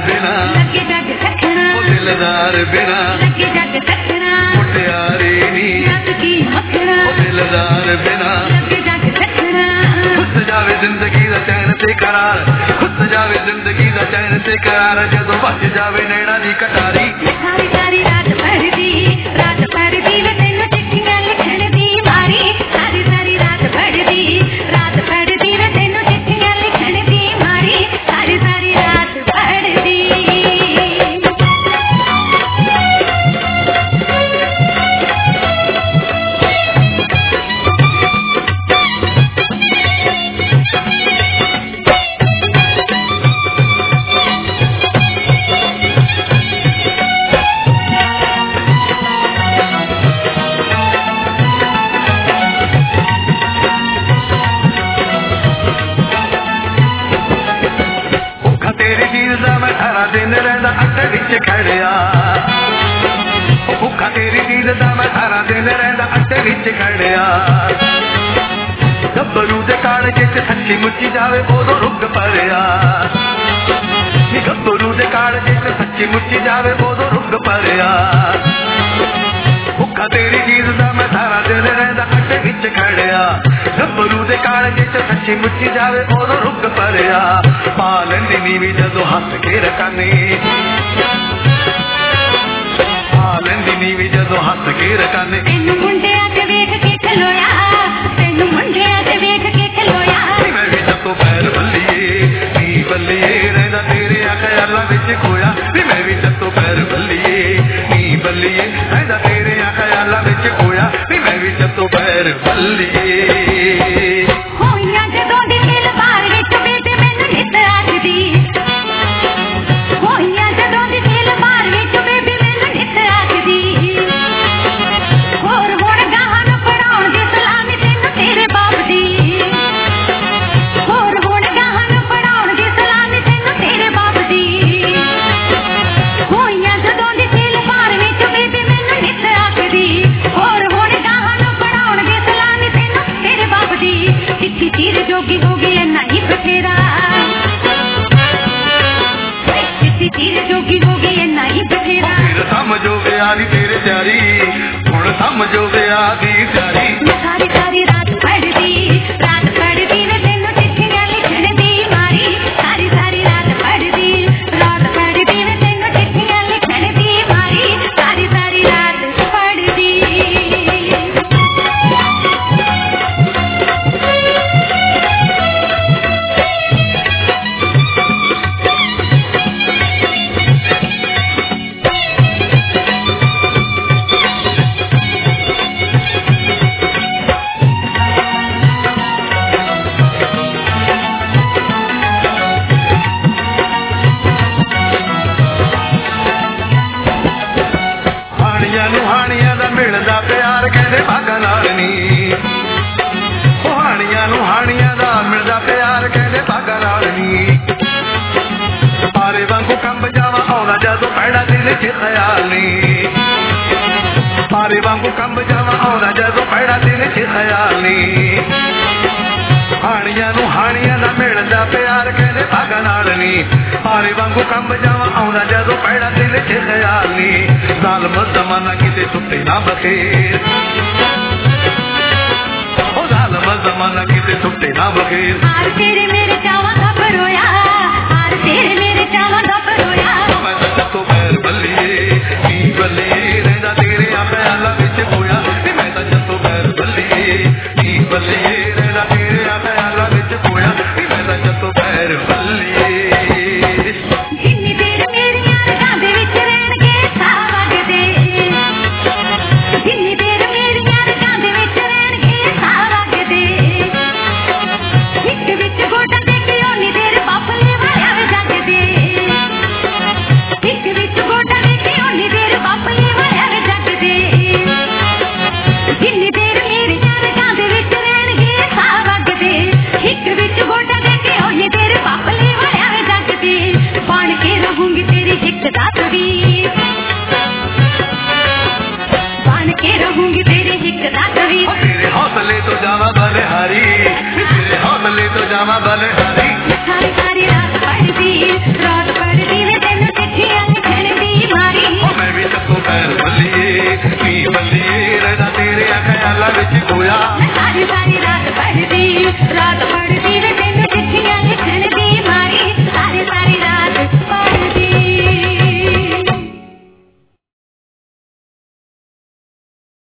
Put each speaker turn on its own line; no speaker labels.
बिना
लगे जग सखना
दिलदार बिना
लगे जग सखना
मुटियारी नी
रात की मखना
दिलदार बिना
लगे जग सखना
खुद जावे जिंदगी दा चैन ते करार खुद जावे जिंदगी दा चैन ते करार जदों बच जावे नैना दी कटारी
सारी सारी रात भरदी वे तैनू चिट्ठियां लिखण दी मारी सारी सारी रात भरदी वे तैनू चिट्ठियां लिखण दी मारी सारी सारी रात भरदी
दिन रहंदा अटे विच खड़िया भुखा तेरी दीद दा मैं सारा दिन रहंदा अटे विच खड़िया गब्बरू दे कालजे च सच्ची मुच्ची जावे ओदों रुग भरिया गब्बरू दे कालजे च सच्ची मुच्ची जावे ओदों रुग भरिया भुखा तेरी दीद दा मैं सारा दिन रहंदा अटे विच खड़िया गब्बरू दे कालजे च सच्ची मुच्ची जावे ओदों रुग भरिया पा लैंदी नी वी जदों हस के रकाने पा लैंदी नी वी जदों हस के रकाने
तैनू मुंडिया ते वेख के खलोया तैनू मुंडिया ते वेख के खलोया
मैं भी जदों पैर बल्लिए रहंदा तेरे ख्यालां विच खोया मैं भी जदों पैर बल्लिए रहंदा तेरे ख्यालां विच खोया मैं भी जदों पैर बल्लिए
होइयां जदों दी दिल बार विच बेबे मैनू नित आखदी होइयां जदों दी दिल बार विच बेबे मैनू नित आखदी होर हुण गाहां नूं पढ़ाउण दी सलामी तैनू तेरे बाप दी होर हुण गाहां नूं पढ़ाउण दी सलामी तैनू तेरे बाप दी होइयां जदों दी दिल बार विच बेबे मैनू नित आखदी होर हुण गाहां नूं पढ़ाउण दी सलामी तैनू तेरे बाप दी चिट्ठी चीर जोगी हो गई नहीं बथेरा चिट्ठी चीर जोगी हो गई नहीं बथेरा
फिर समझो गया नी तेरे प्यारी हुण समझो गया दी प्यारी
सारी सारी रात पढ़दी वे तैनू चिट्ठियां लिखण दी मारी सारी सारी रात पढ़दी वे तैनू चिट्ठियां लिखण दी मारी सारी सारी रात पढ़दी
हानियां दा मिलदा प्यार कहदे भागा नाल नी हानियां दा मिलदा प्यार कहदे भागा नाल नी पारे वांगू कंब जावा आउंदा जदों पैड़ा दिल च ख्याल नी पारे वांगू कंब जावा आउंदा जदों पैड़ा दिल च ख्याल नी हानियां दा मिलदा प्यार कहदे भागा नाल नी पारे वांगू कंब जावा आउंदा जदों पैड़ा दिल च ख्याल नी ज़ालिम ज़माना किते टुटे ना बखेर ओ ज़ालिम ज़माना किते टुटे ना बखेर
हार तेरे मेरे चावां दा परोया हार तेरे मेरे चावां दा परोया
मैं जदों पैर बल्लिए रहंदा तेरे ख्यालां विच खोया मैं जदों पैर बल्लिए रहंदा तेरे ख्यालां विच खोया मैं जदों पैर बल्लिए
जिन्नी देर मेरियां रगां दे विच रहणगे साह वगदे जिन्नी देर मेरियां रगां दे विच रहणगे साह वगदे हिक विच गोडा दे के ओनी देर बापले वालिया वे जगदे हिक विच गोडा दे के ओनी देर बापले वालिया वे जगदे जिन्नी देर मेरियां रगां दे विच रहणगे साह वगदे हिक विच गोडा दे के ओनी देर बापले वालिया वे जगदे बन के रहूंगी तेरी हिक दा तवीर बन के रहूंगी तेरी हिक दा तवीर
तेरे हौसले तो जावा बलिहारी तेरे हौसले तो जावा बलिहारी